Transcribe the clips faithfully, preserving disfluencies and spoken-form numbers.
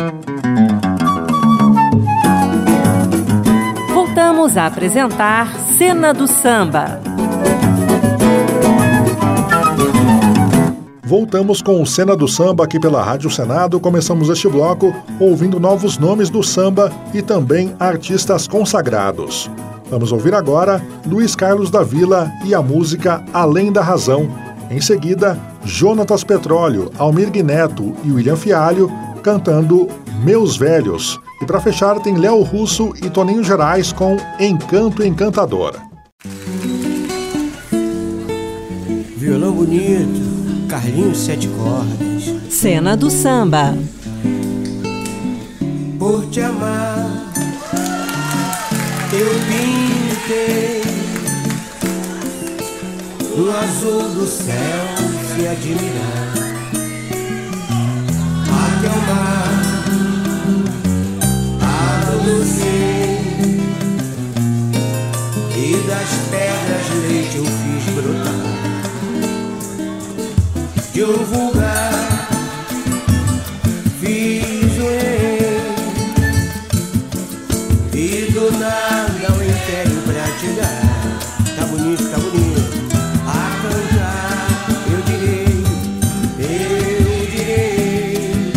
Voltamos a apresentar Cena do Samba. Voltamos com o Cena do Samba aqui pela Rádio Senado. Começamos este bloco ouvindo novos nomes do samba e também artistas consagrados. Vamos ouvir agora Luiz Carlos da Vila e a música Além da Razão. Em seguida, Jonatas Petróleo, Almir Neto e William Fialho cantando Meus Velhos. E para fechar tem Léo Russo e Toninho Gerais com Encanto Encantadora. Violão bonito, Carlinhos Sete Cordas. Cena do Samba. Por te amar, eu pintei no azul do céu se admirar. Até o mar adoecei e das pedras leite eu fiz brotar. De um vulgar fiz o rei e do nada o império pra te dar. Tá bonito, tá bonito. A cantar eu direi, eu direi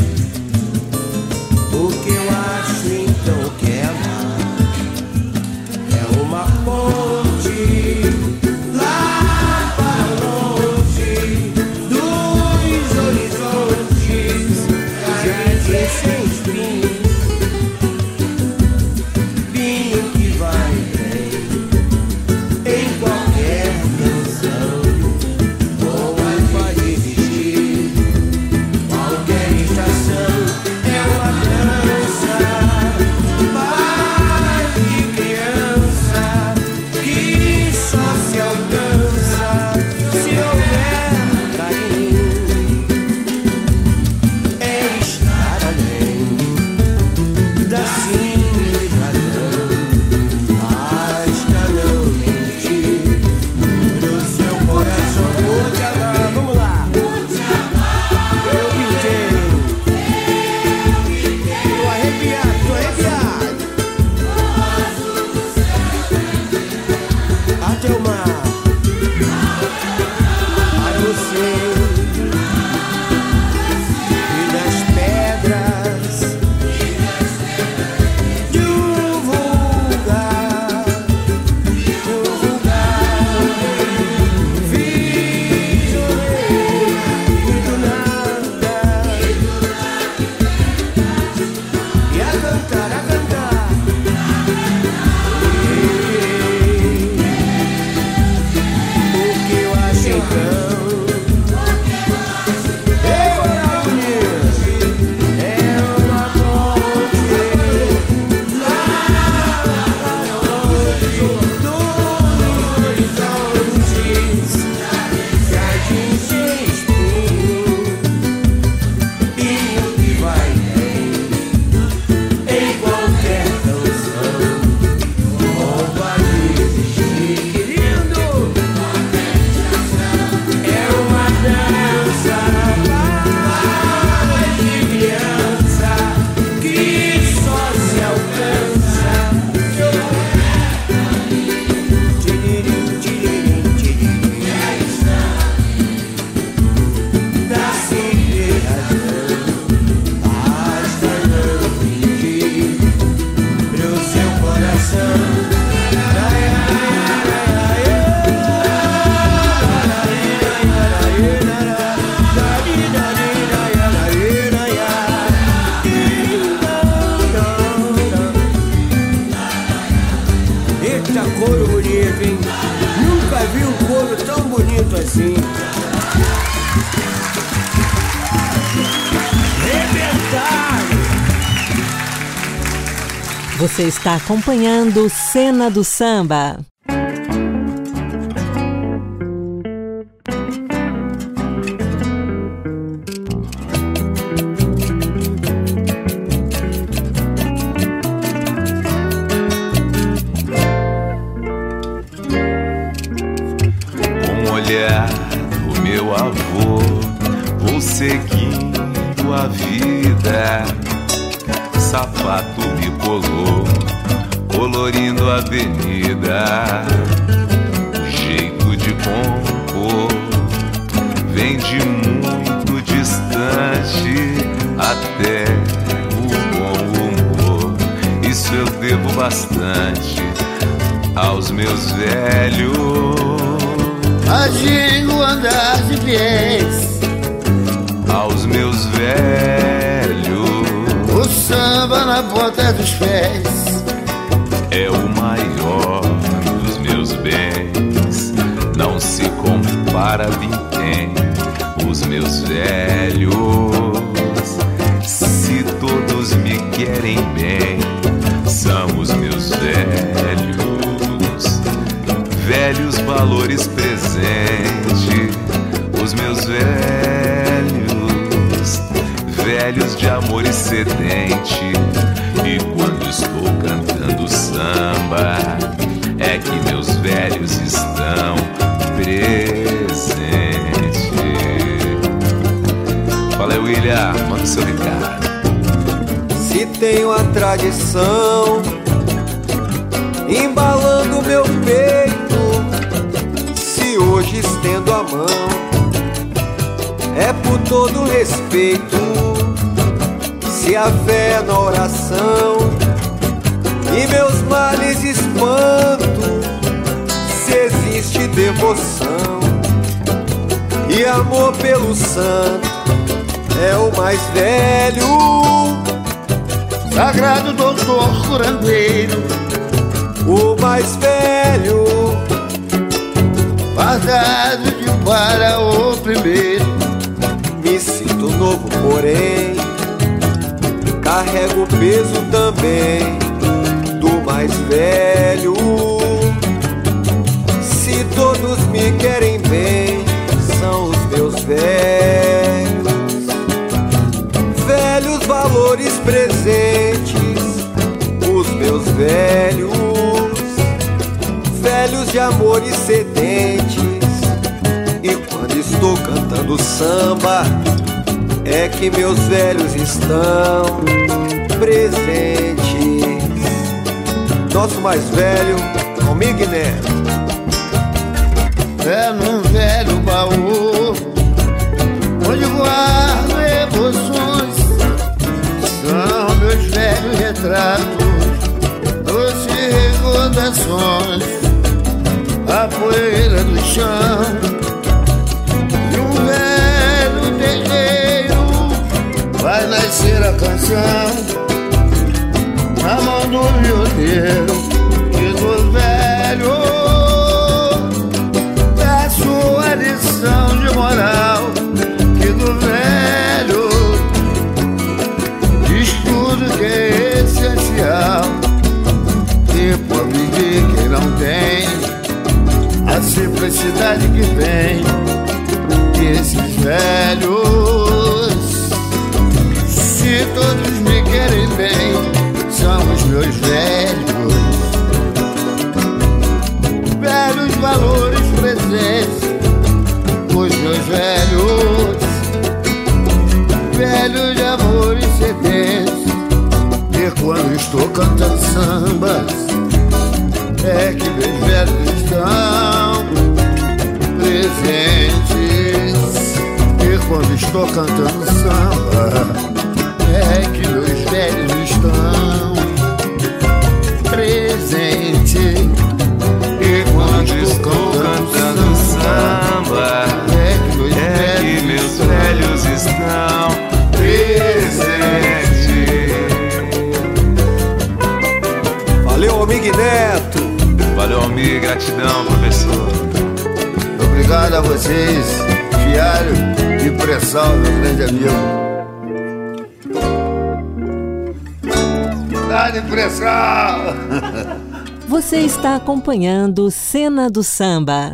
o que eu acho então que é amar. É uma ponte lá para longe dos horizontes, jardim sem espinho, vinho que vai bem em qualquer canção, boa vai existir qualquer estação. É uma dança, paz de criança que só se alcança se houver carinho. É estar além da simples razão, basta não mentir pro seu coração. Vou te amar, vamos lá. Eu pintei, tô arrepiado, tô arrepiado. Até o mar, a você e das pedras de um vulgar, de um vulgar fiz o rei e do nada e a cantar, a cantar o que eu acho então. Ei, olha bonito, é uma ponte lá para longe dos horizontes, jardim sem espinho, vinho que vai bem em qualquer canção, roupa de existir, querido. É uma dança, paz de criança que só se alcança. Tiririm, tiririm, tiririm, da simples razão, basta não fingir pro seu coração. Eita couro bonito, hein? Nunca vi um couro tão bonito assim. Rebentaram! Você está acompanhando Cena do Samba. olhar do meu avô, vou seguindo a vida sapato bicolor, colorindo a avenida. Jeito de compor vem de muito distante, até o bom humor. Isso eu devo bastante aos meus velhos. Agindo andar de pés, aos meus velhos. O samba na ponta dos pés é o maior dos meus bens. Não se compara a vintém. Os meus velhos, se todos me querem bem, são os meus velhos. Velhos valores presentes, os meus velhos, velhos de amor excedente. E quando estou cantando samba, é que meus velhos estão presentes. Fala aí, William, manda o seu recado. Se tenho a tradição embalando meu peito, se hoje estendo a mão, é por todo respeito. Se a fé na oração e meus males espanto, se existe devoção e amor pelo santo, é o mais velho. Sagrado doutor curandeiro, o mais velho, guardado de um para o primeiro. Me sinto novo, porém carrego o peso também do mais velho. Se todos me querem bem, são os meus velhos. Velhos valores presentes, os meus velhos. Velhos de amor excedentes. E quando estou cantando samba, é que meus velhos estão presentes. Nosso mais velho, Almig Neto. É num velho baú onde guardo emoções, são meus velhos retratos, doces recordações, a poeira do chão de um velho terreiro. Vai nascer a canção na mão do violeiro e do velho, da sua lição de moral, que do velho diz tudo que é essencial. E pode viver quem não tem a simplicidade que vem desses velhos. Se todos me querem bem, são os meus velhos. Velhos valores presentes, os meus velhos. Velhos de amor e sedentes. E quando estou cantando sambas, é que meus velhos estão presentes. E quando estou cantando samba, é que meus velhos estão presentes. E quando estou cantando samba, é que meus, é velhos, que meus velhos estão presentes. Valeu, Almig Neto. Valeu, Almig, gratidão, professor. Obrigado a vocês, Diário e Pressal, meu grande amigo. Dá-lhe pressão! Você está acompanhando Cena do Samba.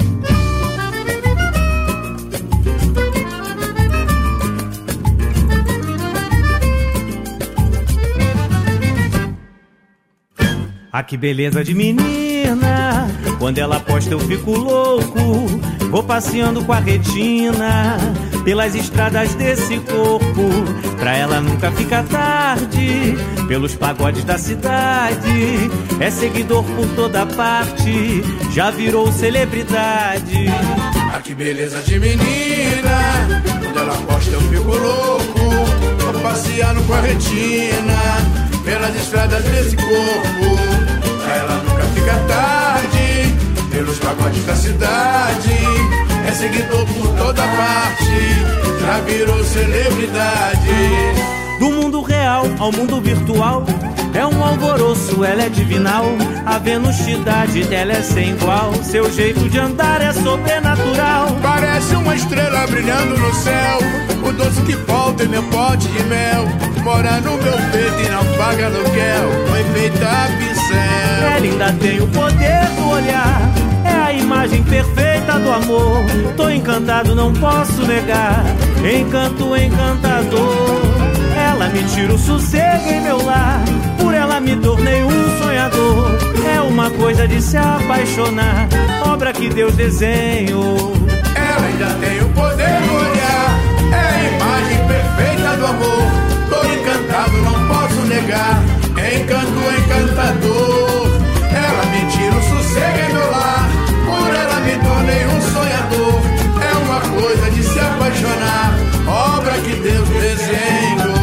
Ah, que beleza de menina, quando ela posta eu fico louco. Vou passeando com a retina pelas estradas desse corpo. Pra ela nunca fica tarde, pelos pagodes da cidade. É seguidor por toda parte, já virou celebridade. Ah, que beleza de menina, quando ela posta eu fico louco. Vou passear no Quarretina, pelas estradas desse corpo. Pra ela nunca fica tarde, pelos pagodes da cidade. É seguidor por toda parte, já virou celebridade. Do mundo real ao mundo virtual, é um alvoroço, ela é divinal. A venusidade dela é sem igual, seu jeito de andar é sobrenatural. Parece uma estrela brilhando no céu, o doce que falta é meu pote de mel. Mora no meu peito e não paga aluguel, foi feita a pincel. Ela ainda tem o poder do olhar, é a imagem perfeita do amor. Tô encantado, não posso negar, encanto encantador. Ela me tira o sossego em meu lar, por ela me tornei um sonhador. É uma coisa de se apaixonar, obra que Deus desenhou. Ela ainda tem o poder do olhar, é a imagem perfeita do amor. Tô encantado, não posso negar, encanto encantador. Ela me tira o sossego em meu lar, por ela me tornei um sonhador. É uma coisa de se apaixonar, obra que Deus desenhou.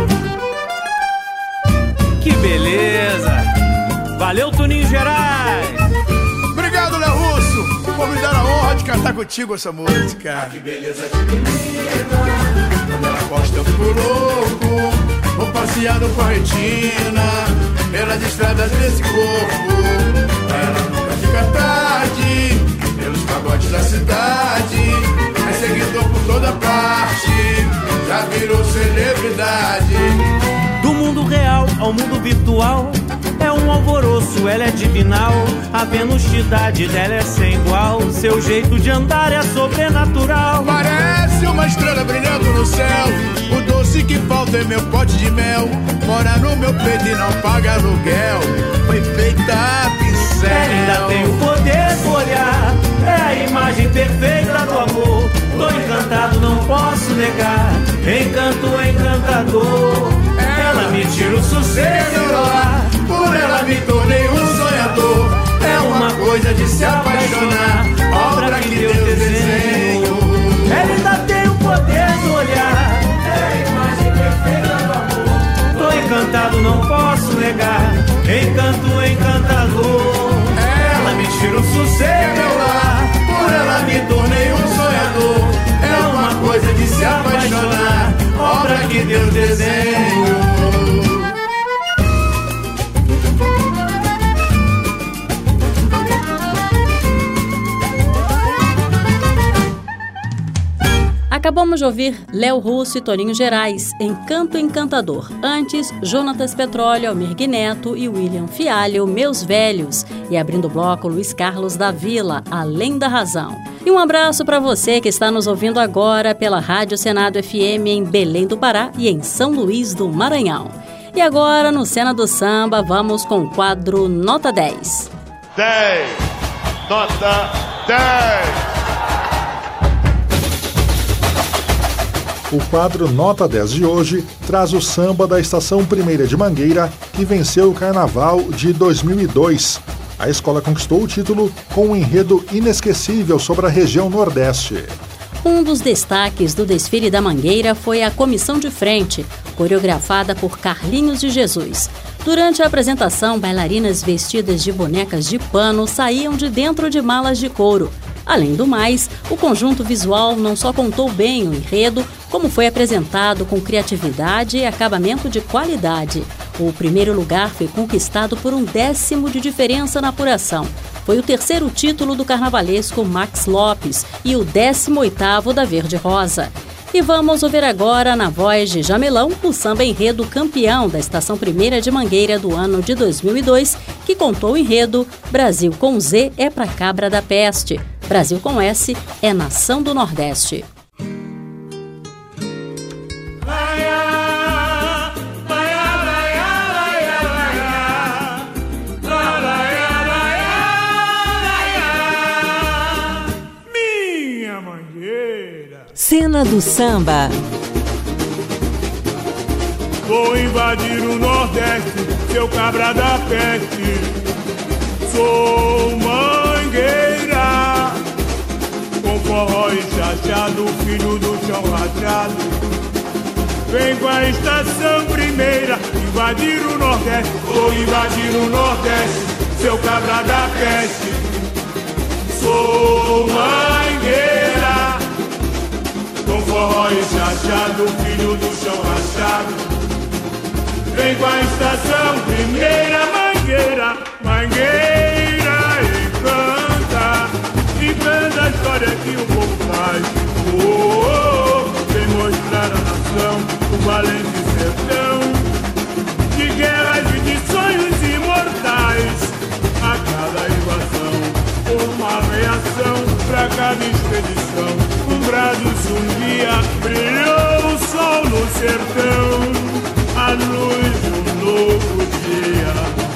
Que beleza! Valeu, Toninho Gerais! Obrigado, Léo Russo, por me dar a honra de cantar contigo essa música. Ah, que beleza de menina, quando ela gosta eu fico louco. Vou passear no Quarretina, pelas estradas desse corpo. Ela nunca fica tarde, pelos pagodes da cidade. É seguidor por toda parte, já virou celebridade. Do mundo real ao mundo virtual, é um alvoroço, ela é divinal. A venusidade dela é sem igual, seu jeito de andar é sobrenatural. Parece uma estrela brilhando no céu, o doce que falta é meu pote de mel. Mora no meu peito e não paga aluguel, foi feita a pincel. Ela ainda tem o poder do olhar, é a imagem perfeita do amor. Tô encantado, não posso negar, encanto encantador. Ela me tira o sossego do lar, por ela me tornei um sonhador. É uma coisa de se apaixonar, obra que Deus desenhou. Ela ainda tem o poder do olhar, é a imagem perfeita do amor. Tô encantado, não posso negar, encanto encantador. Ela me tira o sossego do lar, por ela me tornei um sonhador. É uma coisa de se apaixonar, obra que Deus desenhou. Acabamos de ouvir Léo Russo e Toninho Gerais, Encanto Encantador. Antes, Jonatas Petróleo, Almir Neto e William Fialho, Meus Velhos. E abrindo o bloco, Luiz Carlos da Vila, Além da Razão. E um abraço para você que está nos ouvindo agora pela Rádio Senado F M em Belém do Pará e em São Luís do Maranhão. E agora, no Cena do Samba, vamos com o quadro Nota dez. dez! Nota dez! O quadro Nota dez de hoje traz o samba da Estação Primeira de Mangueira, que venceu o Carnaval de dois mil e dois. A escola conquistou o título com um enredo inesquecível sobre a região Nordeste. Um dos destaques do desfile da Mangueira foi a Comissão de Frente, coreografada por Carlinhos de Jesus. Durante a apresentação, bailarinas vestidas de bonecas de pano saíam de dentro de malas de couro. Além do mais, o conjunto visual não só contou bem o enredo, como foi apresentado com criatividade e acabamento de qualidade. O primeiro lugar foi conquistado por um décimo de diferença na apuração. Foi o terceiro título do carnavalesco Max Lopes e o décimo oitavo da Verde Rosa. E vamos ouvir agora, na voz de Jamelão, o samba enredo campeão da Estação Primeira de Mangueira do ano de dois mil e dois, que contou o enredo Brasil com Z é pra cabra da peste, Brasil com S é nação do Nordeste. Cena do Samba. Vou invadir o Nordeste, seu cabra da peste. Sou mangueira, com forró e chachado, filho do chão rachado. Vem com a estação primeira, invadir o Nordeste. Vou invadir o Nordeste, seu cabra da peste. Sou mangueira, com forró e chachado, filho do chão rachado. Vem com a estação primeira, mangueira, mangueira e canta, e canta a história que o povo faz. Oh, oh, oh, vem mostrar a nação, o valente sertão, de guerras e de sonhos imortais. A cada invasão, uma reação pra cada expedição. Um brado zumbia, brilhou o sol no sertão, a luz de um novo dia.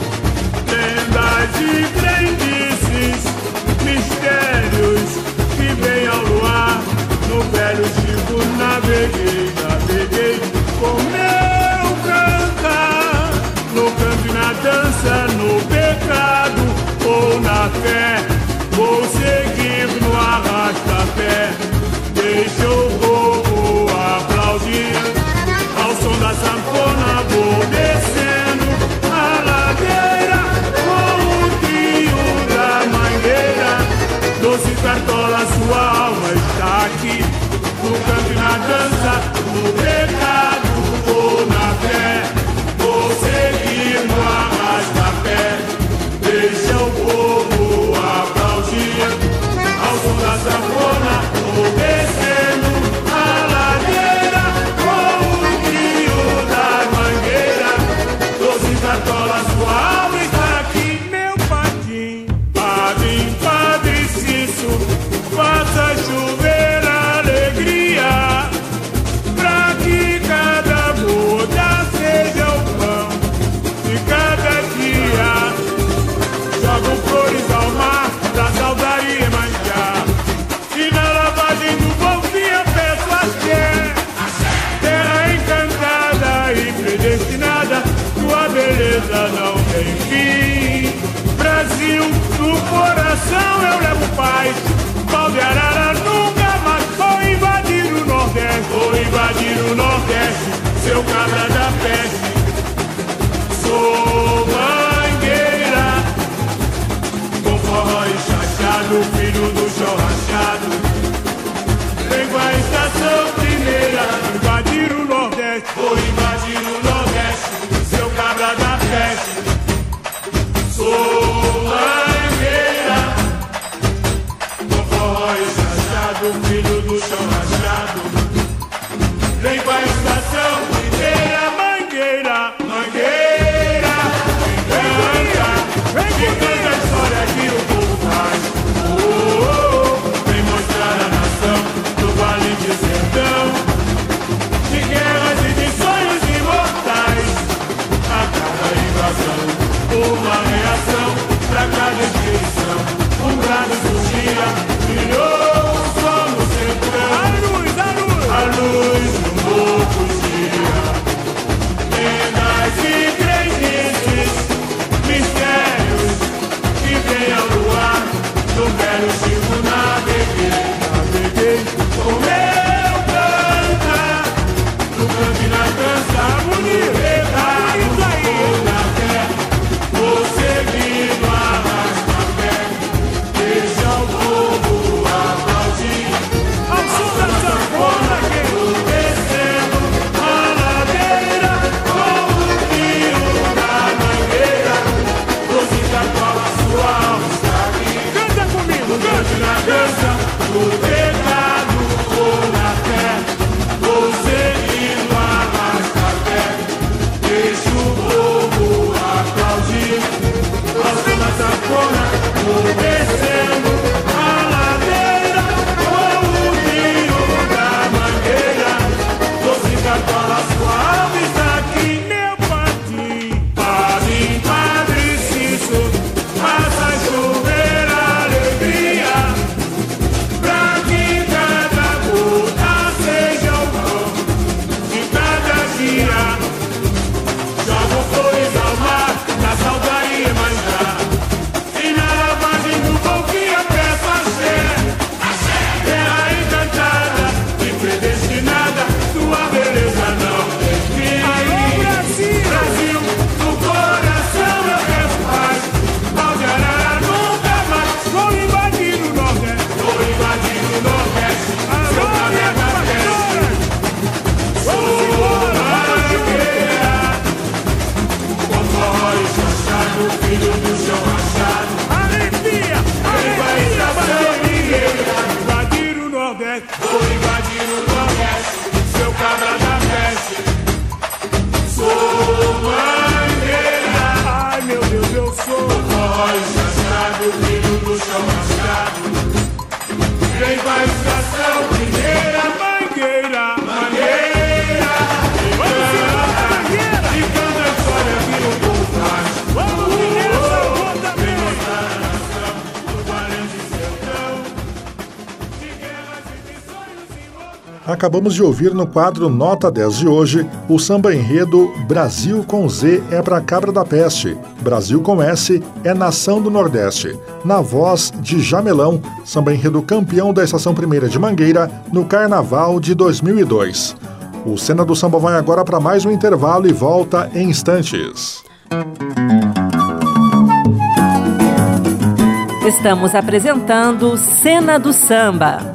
Lendas e crendices, mistérios que vêm ao luar. No velho Chico naveguei, naveguei com meu cantar. No canto e na dança, no pecado ou na fé, vou seguir no arrasta-pé. Deixa o povo aplaudir, ao som da sanfona vou descendo a ladeira, com o trio da mangueira. Doce cartola, sua alma está aqui, no canto e na dança, no pecado ou na fé, vou seguir no arrasta-pé. Deixa o povo aplaudir, ao som da sanfona vou descendo a ladeira, com o trio da mangueira. Doce cartola, sua alma está aqui, meu padim. Padim, Padre Cício, faça chover a alegria, pra que cada boda seja o pão de cada dia. Jogo flores ao mar, da saudade e manjar, e na lavagem do bom dia peço axé. Terra encantada e predestinada, tua beleza não tem fim. Brasil, no coração eu levo paz, pau de arara nunca mais. Vou invadir o Nordeste, vou invadir o Nordeste, seu cabra da peste. Sou mangueira, com forró e chachado, filho do chão rachado. Vem com a estação primeira, invadir o Nordeste. Vou invadir o Nordeste, seu cabra da peste. Sou mangueira, com forró e chachado, filho do chão rachado. Vem com a estação primeira, machado, filho do chão rachado. Arrepia, arrepia, Mangueira. Invadir o Nordeste, vou invadir o Nordeste. Seu cabra da peste, sou Mangueira. Ai meu Deus, eu sou voz machado, filho do chão rachado. Vem pra estação primeira, Mangueira, Mangueira. Vamos embora, Mangueira. E canta a história que o povo faz. Vamos viver essa luta, vem mostrar a nação do Guarani Sertão. De guerras e de sonhos e loucos. Acabamos de ouvir no quadro Nota dez de hoje o samba enredo Brasil com Z é pra cabra da peste, Brasil com S é nação do Nordeste, na voz de Jamelão, samba enredo campeão da Estação Primeira de Mangueira no Carnaval de dois mil e dois. O Cena do Samba vai agora para mais um intervalo e volta em instantes. Estamos apresentando Cena do Samba.